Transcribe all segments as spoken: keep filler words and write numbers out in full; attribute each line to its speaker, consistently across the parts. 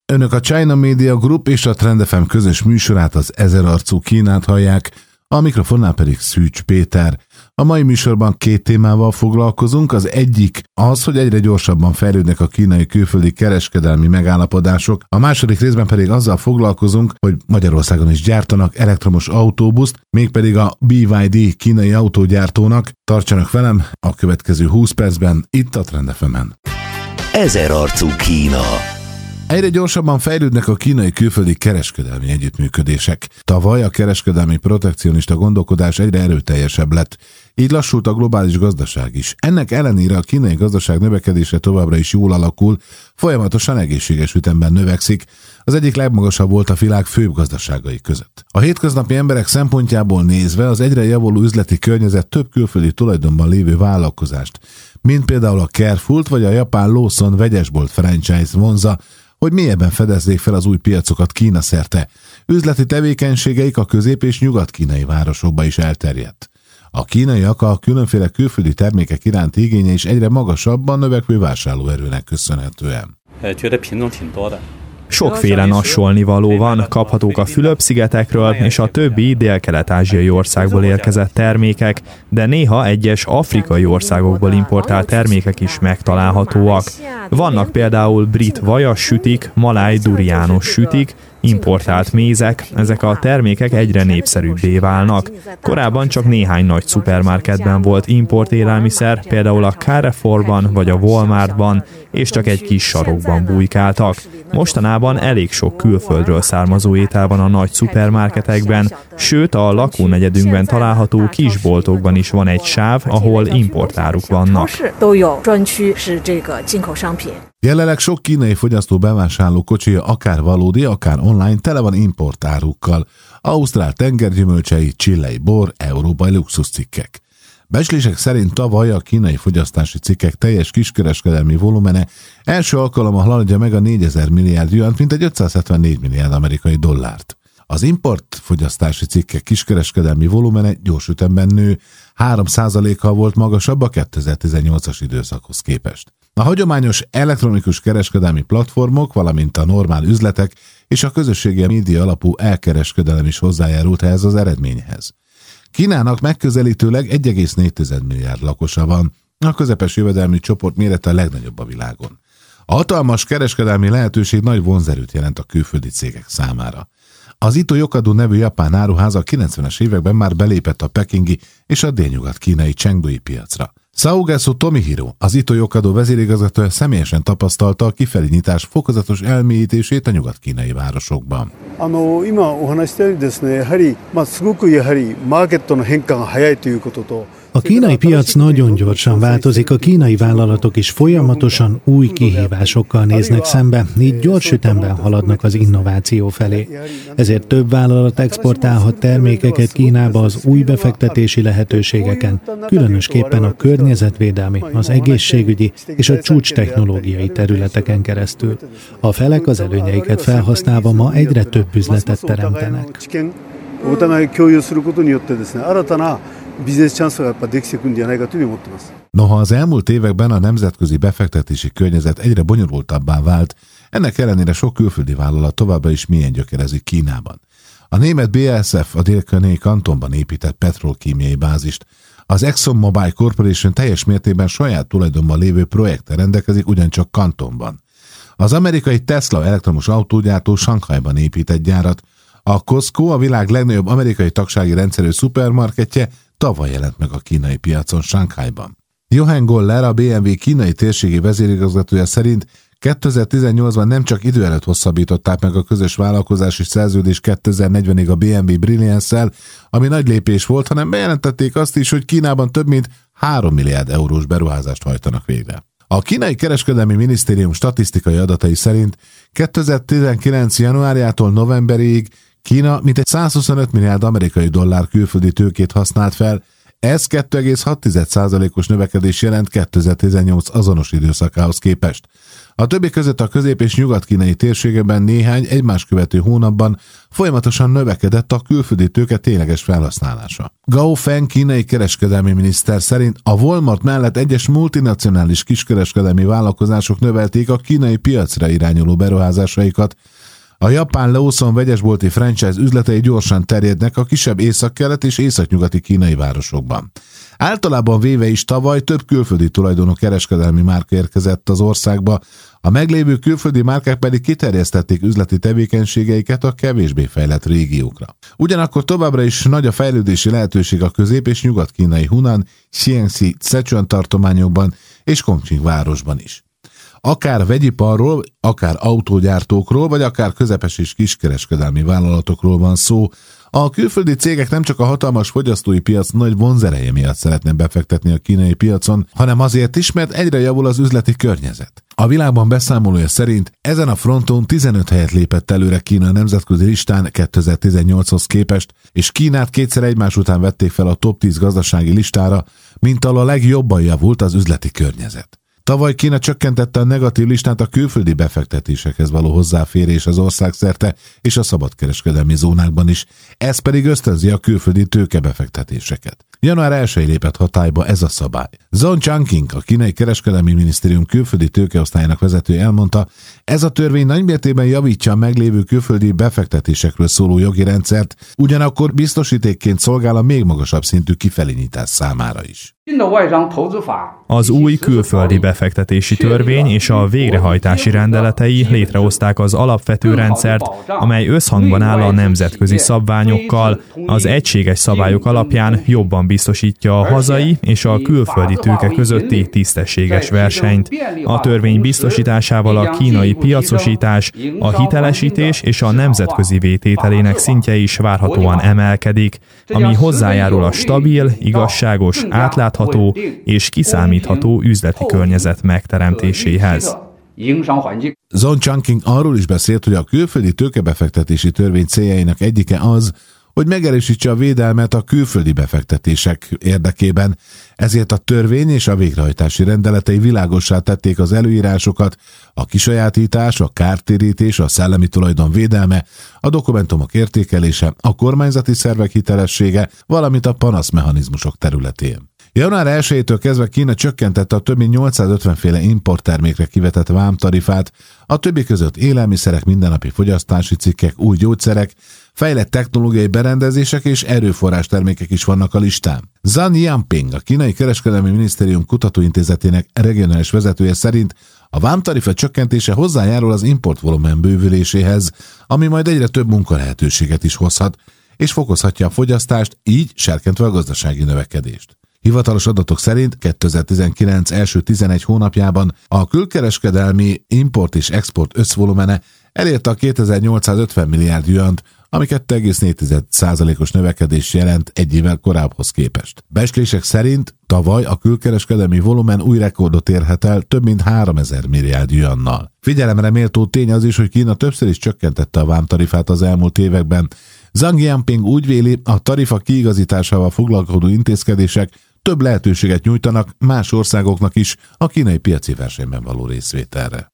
Speaker 1: Önök a China Media Group és a Trend ef em közös műsorát, az Ezerarcú Kínát hallják, a mikrofonnál pedig Szűcs Péter. A mai műsorban két témával foglalkozunk, az egyik az, hogy egyre gyorsabban fejlődnek a kínai külföldi kereskedelmi megállapodások, a második részben pedig azzal foglalkozunk, hogy Magyarországon is gyártanak elektromos autóbuszt, mégpedig a bé ipszilon dé kínai autógyártónak. Tartsanak velem a következő húsz percben, itt a Trend ef emen.
Speaker 2: Ezerarcú Kína.
Speaker 1: Egyre gyorsabban fejlődnek a kínai külföldi kereskedelmi együttműködések. Tavaly a kereskedelmi protekcionista gondolkodás egyre erőteljesebb lett, így lassult a globális gazdaság is. Ennek ellenére a kínai gazdaság növekedése továbbra is jól alakul, folyamatosan egészséges ütemben növekszik, az egyik legmagasabb volt a világ főbb gazdaságai között. A hétköznapi emberek szempontjából nézve az egyre javuló üzleti környezet több külföldi tulajdonban lévő vállalkozást, mint például a Carrefourt vagy a japán Lawson vegyesbolt franchise vonza, hogy mélyebben fedezzék fel az új piacokat Kína szerte. Üzleti tevékenységeik a közép- és nyugat-kínai városokba is elterjedt. A kínaiak a különféle külföldi termékek iránti igénye is egyre magasabban növekvő vásárlóerőnek köszönhetően.
Speaker 3: Sokféle nassolnivaló van, kaphatók a Fülöp-szigetekről és a többi dél-kelet-ázsiai országból érkezett termékek, de néha egyes afrikai országokból importált termékek is megtalálhatóak. Vannak például brit vajas sütik, maláj duriános sütik, importált mézek, ezek a termékek egyre népszerűbbé válnak. Korábban csak néhány nagy szupermarketben volt import élelmiszer, például a Carrefourban vagy a Walmartban, és csak egy kis sarokban bujkáltak. Mostanában elég sok külföldről származó étel van a nagy szupermarketekben, sőt a lakónegyedünkben található kisboltokban is van egy sáv, ahol importáruk vannak.
Speaker 1: Jelenleg sok kínai fogyasztó bevásárló kocsija akár valódi, akár online tele van importárukkal. Ausztrál tengergyümölcsei, chilei bor, európai luxuscikkek. Becslések szerint tavaly a kínai fogyasztási cikkek teljes kiskereskedelmi volumene első alkalommal haladja meg a négyezer milliárd juant, mint egy ötszázhetvennégy milliárd amerikai dollárt. Az import fogyasztási cikkek kiskereskedelmi volumene gyors ütemben nő, három százalékkal volt magasabb a kétezer-tizennyolcas időszakhoz képest. A hagyományos elektronikus kereskedelmi platformok, valamint a normál üzletek és a közösségi média alapú elkereskedelem is hozzájárult ehhez az eredményhez. Kínának megközelítőleg egy egész négy milliárd lakosa van, a közepes jövedelmű csoport mérete a legnagyobb a világon. A hatalmas kereskedelmi lehetőség nagy vonzerőt jelent a külföldi cégek számára. Az Ito Yokado nevű japán áruház a kilencvenes években már belépett a pekingi és a délnyugat-kínai Chengdui piacra. Saogetsu Tomihiro, az Ito Yokado vezérigazgatója személyesen tapasztalta a kifelé nyitás fokozatos elmélyítését a nyugat-kínai városokban.
Speaker 4: A kínai piac nagyon gyorsan változik, a kínai vállalatok is folyamatosan új kihívásokkal néznek szembe, így gyors ütemben haladnak az innováció felé. Ezért több vállalat exportálhat termékeket Kínába az új befektetési lehetőségeken, különösképpen a környezetvédelmi, az egészségügyi és a csúcstechnológiai területeken keresztül. A felek az előnyeiket felhasználva ma egyre több üzletet teremtenek.
Speaker 1: Noha az elmúlt években a nemzetközi befektetési környezet egyre bonyolultabbá vált, ennek ellenére sok külföldi vállalat továbbra is mélyen gyökerezik Kínában. A német bé á es ef a dél-koreai Kantonban épített petrolkémiai bázist, az ExxonMobil Corporation teljes mértékben saját tulajdonban lévő projekttel rendelkezik ugyancsak Kantonban. Az amerikai Tesla elektromos autógyártó Sanghajban épített gyárat, a Costco, a világ legnagyobb amerikai tagsági rendszerű szupermarketje tavaly jelent meg a kínai piacon Sanghajban. Johan Goller, a bé em vé kínai térségi vezérigazgatója szerint kétezer-tizennyolcban nem csak idő előtt hosszabbították meg a közös vállalkozási szerződést kétezer-negyvenig a bé em vé Brilliance-szel, ami nagy lépés volt, hanem bejelentették azt is, hogy Kínában több mint három milliárd eurós beruházást hajtanak végre. A kínai kereskedelmi minisztérium statisztikai adatai szerint kétezer-tizenkilenc januárjától novemberig Kína mintegy százhuszonöt milliárd amerikai dollár külföldi tőkét használt fel, Ez kettő egész hat százalékos növekedés jelent kétezer-tizennyolc azonos időszakához képest. A többi között a közép- és nyugat-kínai térségeben néhány egymás követő hónapban folyamatosan növekedett a külföldi tőke tényleges felhasználása. Gao Feng kínai kereskedelmi miniszter szerint a Walmart mellett egyes multinacionális kiskereskedelmi vállalkozások növelték a kínai piacra irányuló beruházásaikat. A japán Lawson vegyesbolti franchise üzletei gyorsan terjednek a kisebb északkelet és északnyugati kínai városokban. Általában véve is tavaly több külföldi tulajdonú kereskedelmi márka érkezett az országba, a meglévő külföldi márkák pedig kiterjesztették üzleti tevékenységeiket a kevésbé fejlett régiókra. Ugyanakkor továbbra is nagy a fejlődési lehetőség a közép- és nyugat-kínai Hunan, Jiangxi, Sichuan tartományokban és Chongqing városban is. Akár vegyiparról, akár autógyártókról, vagy akár közepes és kiskereskedelmi vállalatokról van szó, a külföldi cégek nem csak a hatalmas fogyasztói piac nagy vonzereje miatt szeretnek befektetni a kínai piacon, hanem azért is, mert egyre javul az üzleti környezet. A Világban beszámolója szerint ezen a fronton tizenöt helyet lépett előre Kína a nemzetközi listán kétezer-tizennyolchoz képest, és Kínát kétszer egymás után vették fel a top tíz gazdasági listára, mint ahol a legjobban javult az üzleti környezet. Tavaly Kína csökkentette a negatív listát a külföldi befektetésekhez való hozzáférés az ország szerte és a szabadkereskedelmi zónákban is, ez pedig ösztönzi a külföldi tőkebefektetéseket. január elsején lépett hatályba ez a szabály. Zhong Changqing, a kínai kereskedelmi minisztérium külföldi tőkeosztályának vezetője elmondta, ez a törvény nagymértékben javítja a meglévő külföldi befektetésekről szóló jogi rendszert, ugyanakkor biztosítékként szolgál a még magasabb szintű kifelé nyitás számára is.
Speaker 3: Az új külföldi befektetési törvény és a végrehajtási rendeletei létrehozták az alapvető rendszert, amely összhangban áll a nemzetközi szabványokkal, az egységes szabályok alapján jobban biztosítja a hazai és a külföldi tőke közötti tisztességes versenyt. A törvény biztosításával a kínai piacosítás, a hitelesítés és a nemzetközi vétételének szintje is várhatóan emelkedik, ami hozzájárul a stabil, igazságos, átlátható és kiszámítható üzleti környezet megteremtéséhez.
Speaker 1: Zhong Changqing arról is beszélt, hogy a külföldi tőkebefektetési törvény céljainak egyike az, hogy megerősítse a védelmet a külföldi befektetések érdekében, ezért a törvény és a végrehajtási rendeletei világossá tették az előírásokat, a kisajátítás, a kártérítés, a szellemi tulajdon védelme, a dokumentumok értékelése, a kormányzati szervek hitelessége, valamint a panaszmechanizmusok területén. január elsejétől kezdve Kína csökkentette a több mint nyolcszázötven féle importtermékre kivetett vámtarifát, a többi között élelmiszerek, mindennapi fogyasztási cikkek, új gyógyszerek, fejlett technológiai berendezések és erőforrás termékek is vannak a listán. Zhang Yanping, a kínai kereskedelmi minisztérium kutatóintézetének regionális vezetője szerint a vámtarifa csökkentése hozzájárul az importvolumen bővüléséhez, ami majd egyre több munkalehetőséget is hozhat, és fokozhatja a fogyasztást, így serkentve a gazdasági növekedést. Hivatalos adatok szerint kétezer-tizenkilenc első tizenegy hónapjában a külkereskedelmi import és export összvolumene elérte a kétezer-nyolcszázötven milliárd juant, ami kettő egész négy százalékos növekedés jelent egy évvel korábbhoz képest. Becslések szerint tavaly a külkereskedelmi volumen új rekordot érhet el több mint háromezer milliárd juannal. Figyelemre méltó tény az is, hogy Kína többször is csökkentette a vámtarifát az elmúlt években. Zhang Yanping úgy véli, a tarifa kiigazításával foglalkozó intézkedések több lehetőséget nyújtanak más országoknak is a kínai piaci versenyben való részvételre.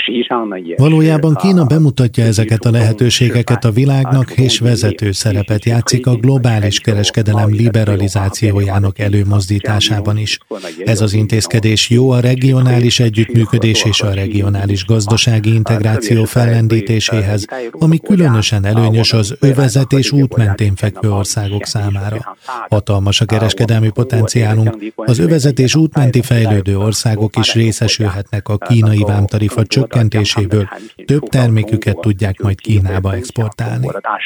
Speaker 4: Valójában Kína bemutatja ezeket a lehetőségeket a világnak, és vezető szerepet játszik a globális kereskedelem liberalizációjának előmozdításában is. Ez az intézkedés jó a regionális együttműködés és a regionális gazdasági integráció fellendítéséhez, ami különösen előnyös az övezet és út mentén fekvő országok számára. Hatalmas a kereskedelmi potenciálunk, az övezet és útmenti fejlődő országok is részesülhetnek a kínai vámtarifa csökkentéséből, több terméküket tudják majd Kínába exportálni.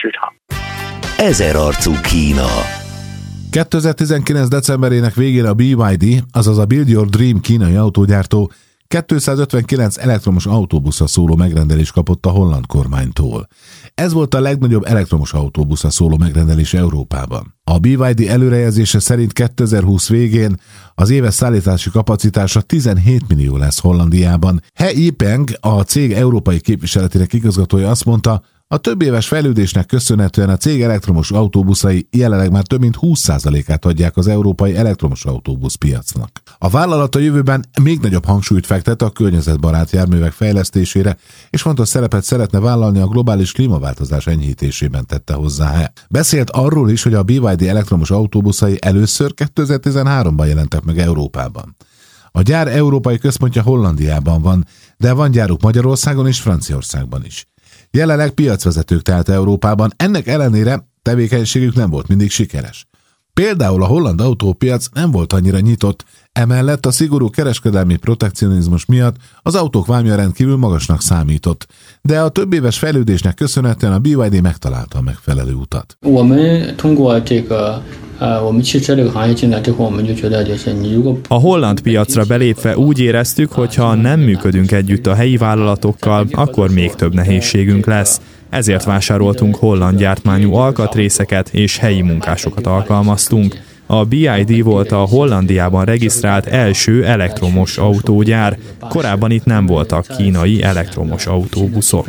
Speaker 2: Ezerarcú Kína.
Speaker 1: kétezer-tizenkilenc decemberének végére a bé ipszilon dé, azaz a Build Your Dream kínai autógyártó kétszázötvenkilenc elektromos autóbuszra szóló megrendelést kapott a holland kormánytól. Ez volt a legnagyobb elektromos autóbuszra szóló megrendelés Európában. A bé ipszilon dé előrejelzése szerint kétezer-húsz végén az éves szállítási kapacitása tizenhét millió lesz Hollandiában. He Yipeng, a cég európai képviseletének igazgatója azt mondta, A több éves fejlődésnek köszönhetően a cég elektromos autóbuszai jelenleg már több mint húsz százalékát adják az európai elektromos autóbuszpiacnak. A vállalat a jövőben még nagyobb hangsúlyt fektet a környezetbarát járművek fejlesztésére, és fontos szerepet szeretne vállalni a globális klímaváltozás enyhítésében, tette hozzá. Beszélt arról is, hogy a bé vé dé elektromos autóbuszai először kétezer-tizenháromban jelentek meg Európában. A gyár európai központja Hollandiában van, de van gyáruk Magyarországon és Franciaországban is. Jelenleg piacvezetők tehát Európában, ennek ellenére tevékenységük nem volt mindig sikeres. Például a holland autópiac nem volt annyira nyitott, emellett a szigorú kereskedelmi protekcionizmus miatt az autók vámja rendkívül magasnak számított, de a több éves fejlődésnek köszönhetően a bé vé dé megtalálta a megfelelő utat.
Speaker 3: A holland piacra belépve úgy éreztük, hogy ha nem működünk együtt a helyi vállalatokkal, akkor még több nehézségünk lesz. Ezért vásároltunk holland gyártmányú alkatrészeket és helyi munkásokat alkalmaztunk. A bé i dé volt a Hollandiában regisztrált első elektromos autógyár. Korábban itt nem voltak kínai elektromos autóbuszok.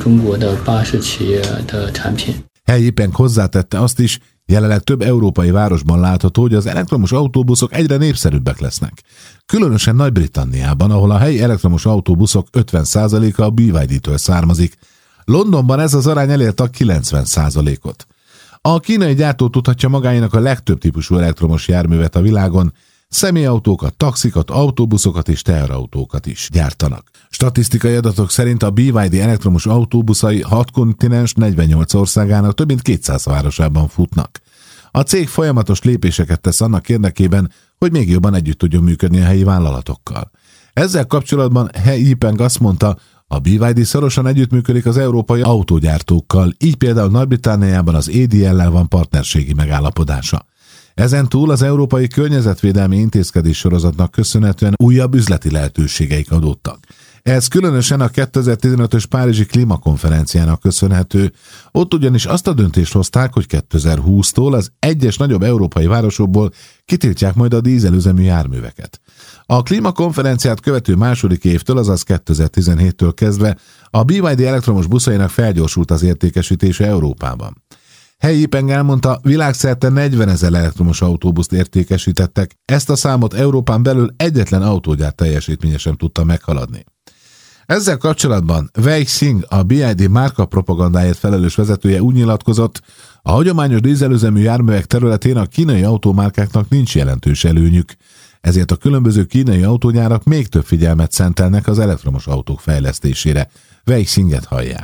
Speaker 1: Helyi Peng hozzátette azt is, jelenleg több európai városban látható, hogy az elektromos autóbuszok egyre népszerűbbek lesznek. Különösen Nagy-Britanniában, ahol a helyi elektromos autóbuszok ötven százaléka a bé vé dé-től származik. Londonban ez az arány elérte a kilencven százalékot. A kínai gyártó tudhatja magáénak a legtöbb típusú elektromos járművet a világon, személyautókat, taxikat, autóbuszokat és teherautókat is gyártanak. Statisztikai adatok szerint a bé vé dé elektromos autóbuszai hat kontinens negyvennyolc országának több mint kétszáz városában futnak. A cég folyamatos lépéseket tesz annak érdekében, hogy még jobban együtt tudjon működni a helyi vállalatokkal. Ezzel kapcsolatban He Yipeng azt mondta, a bé vé dé szorosan együttműködik az európai autógyártókkal, így például Nagy-Britanniában az á dé el-lel van partnerségi megállapodása. Ezen túl az Európai Környezetvédelmi Intézkedés sorozatnak köszönhetően újabb üzleti lehetőségeik adódtak. Ez különösen a kétezer-tizenötös Párizsi klímakonferenciának köszönhető, ott ugyanis azt a döntést hozták, hogy kétezer-húsztól az egyes nagyobb európai városokból kitiltják majd a dízelüzemű járműveket. A klímakonferenciát követő második évtől, azaz kétezer-tizenhéttől kezdve a bé vé dé elektromos buszainak felgyorsult az értékesítése Európában. He Yipeng elmondta, világszerte negyvenezer elektromos autóbuszt értékesítettek, ezt a számot Európán belül egyetlen autógyár teljesítménye sem tudta meghaladni. Ezzel kapcsolatban Wei Xing, a bé i dé márka propagandáért felelős vezetője úgy nyilatkozott, a hagyományos dízelüzemű járművek területén a kínai autómárkáknak nincs jelentős előnyük, ezért a különböző kínai autógyárak még több figyelmet szentelnek az elektromos autók fejlesztésére. Wei Xinget hallják.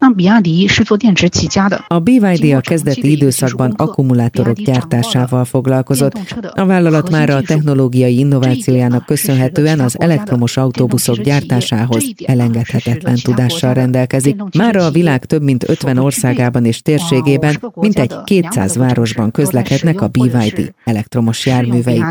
Speaker 5: A bé vé dé a kezdeti időszakban akkumulátorok gyártásával foglalkozott. A vállalat már a technológiai innovációjának köszönhetően az elektromos autóbuszok gyártásához elengedhetetlen tudással rendelkezik. Mára a világ több mint ötven országában és térségében mintegy kétszáz városban közlekednek a bé vé dé elektromos járművei.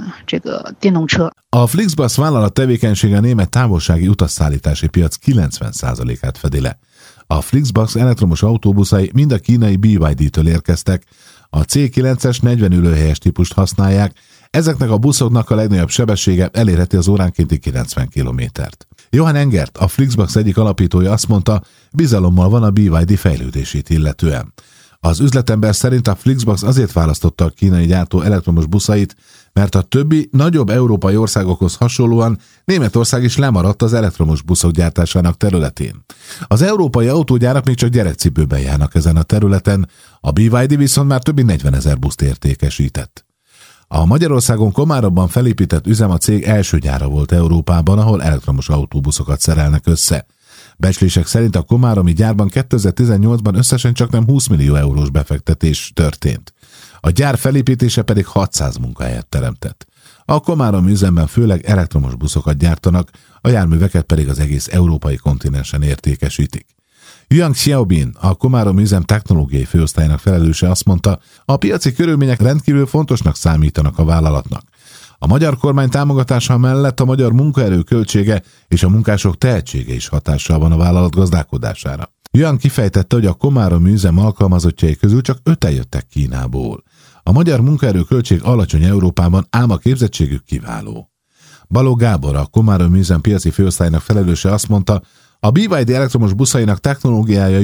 Speaker 1: A Flixbus vállalat tevékenysége a német távolsági utasszállítási piac kilencven százalékát fedi le. A Flixbus elektromos autóbuszai mind a kínai bé vé dé-től érkeztek, a cé kilences negyven ülőhelyes típust használják, ezeknek a buszoknak a legnagyobb sebessége elérheti az óránkénti kilencven kilométert. Johann Engert, a Flixbus egyik alapítója azt mondta, bizalommal van a bé vé dé fejlődését illetően. Az üzletember szerint a Flixbus azért választotta a kínai gyártó elektromos buszait, mert a többi nagyobb európai országokhoz hasonlóan Németország is lemaradt az elektromos buszok gyártásának területén. Az európai autógyárak még csak gyerekcipőben járnak ezen a területen, a bé vé dé viszont már több mint negyvenezer buszt értékesített. A Magyarországon Komáromban felépített üzem a cég első gyára volt Európában, ahol elektromos autóbuszokat szerelnek össze. Becslések szerint a komáromi gyárban kétezer-tizennyolcban összesen csaknem húsz millió eurós befektetés történt. A gyár felépítése pedig hatszáz munkahelyet teremtett. A komáromi üzemben főleg elektromos buszokat gyártanak, a járműveket pedig az egész európai kontinensen értékesítik. Yang Xiaobin, a komáromi üzem technológiai főosztályának felelőse azt mondta, a piaci körülmények rendkívül fontosnak számítanak a vállalatnak. A magyar kormány támogatása mellett a magyar munkaerő költsége és a munkások tehetsége is hatással van a vállalat gazdálkodására. Yang kifejtette, hogy a komáromi üzem alkalmazottjai közül csak öten jöttek Kínából. A magyar munkaerő költség alacsony Európában, ám a képzettségük kiváló. Balogh Gábor, a komáromi üzem piaci főosztálynak felelőse azt mondta, a bé vé dé elektromos buszainak technológiája jó,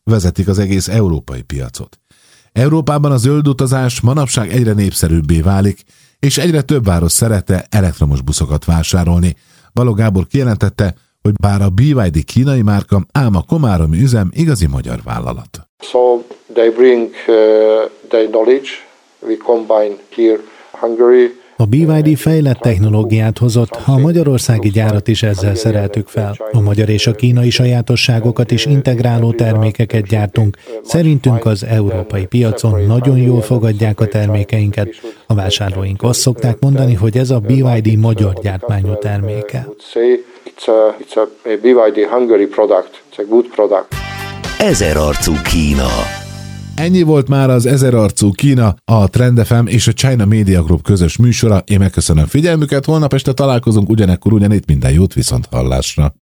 Speaker 1: vezetik az egész európai piacot. Európában a zöld utazás manapság egyre népszerűbbé válik, és egyre több város szerette elektromos buszokat vásárolni. Balogh Gábor kijelentette, hogy bár a bé vé dé kínai márka, ám a komáromi üzem igazi magyar vállalat.
Speaker 6: So they bring uh, their knowledge. We combine here Hungary.
Speaker 4: A bé vé dé fejlett technológiát hozott, a magyarországi gyárat is ezzel szereltük fel. A magyar és a kínai sajátosságokat is integráló termékeket gyártunk. Szerintünk az európai piacon nagyon jól fogadják a termékeinket. A vásárlóink azt szokták mondani, hogy ez a bé vé dé magyar gyártmányú terméke.
Speaker 2: Ezerarcú Kína.
Speaker 1: Ennyi volt már az Ezerarcú Kína, a Trend ef em és a China Media Group közös műsora. Én megköszönöm figyelmüket, holnap este találkozunk ugyanekkor ugyanitt, minden jót, viszont hallásra.